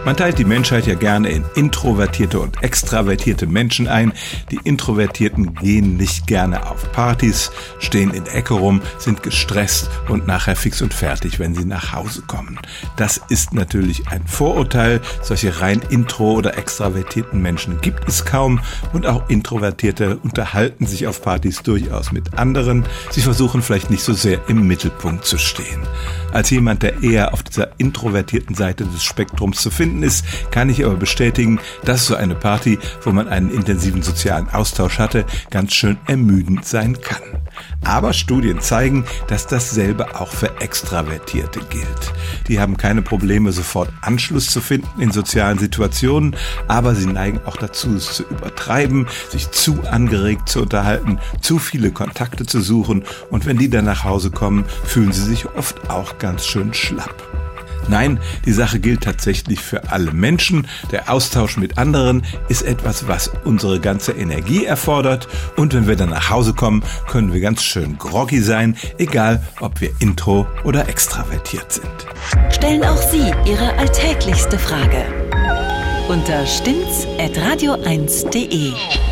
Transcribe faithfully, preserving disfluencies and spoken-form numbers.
Man teilt die Menschheit ja gerne in introvertierte und extravertierte Menschen ein. Die Introvertierten gehen nicht gerne auf Partys, stehen in der Ecke rum, sind gestresst und nachher fix und fertig, wenn sie nach Hause kommen. Das ist natürlich ein Vorurteil. Solche rein intro- oder extravertierten Menschen gibt es kaum und auch Introvertierte unterhalten sich auf Partys durchaus mit anderen. Sie versuchen vielleicht nicht so sehr im Mittelpunkt zu stehen. Als jemand, der eher auf dieser introvertierten Seite des Spektrums zu finden ist, kann ich aber bestätigen, dass so eine Party, wo man einen intensiven sozialen Austausch hatte, ganz schön ermüdend sein kann. Aber Studien zeigen, dass dasselbe auch für Extravertierte gilt. Die haben keine Probleme, sofort Anschluss zu finden in sozialen Situationen, aber sie neigen auch dazu, es zu übertreiben, sich zu angeregt zu unterhalten, zu viele Kontakte zu suchen und wenn die dann nach Hause kommen, fühlen sie sich oft auch ganz schön schlapp. Nein, die Sache gilt tatsächlich für alle Menschen. Der Austausch mit anderen ist etwas, was unsere ganze Energie erfordert. Und wenn wir dann nach Hause kommen, können wir ganz schön groggy sein, egal ob wir intro- oder extravertiert sind. Stellen auch Sie Ihre alltäglichste Frage unter stimmt's at radio eins punkt de.